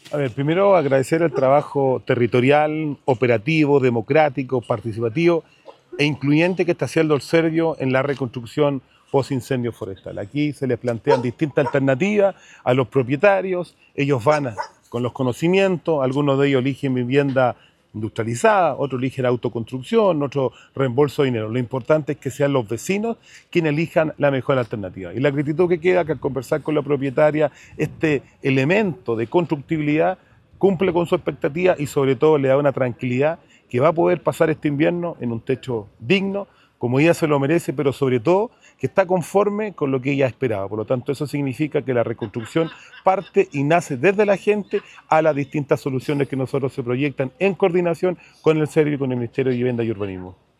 A ver, primero agradecer el trabajo territorial, operativo, democrático, participativo e incluyente que está haciendo el Servio en la reconstrucción post-incendio forestal. Aquí se les plantean distintas alternativas a los propietarios, ellos con los conocimientos, algunos de ellos eligen vivienda industrializada, otros eligen autoconstrucción, otros reembolso de dinero. Lo importante es que sean los vecinos quienes elijan la mejor alternativa. Y la gratitud que queda que al conversar con la propietaria, este elemento de constructibilidad cumple con su expectativa y sobre todo le da una tranquilidad que va a poder pasar este invierno en un techo digno, como ella se lo merece, pero sobre todo que está conforme con lo que ella esperaba. Por lo tanto, eso significa que la reconstrucción parte y nace desde la gente a las distintas soluciones que nosotros se proyectan en coordinación con el Servio y con el Ministerio de Vivienda y Urbanismo.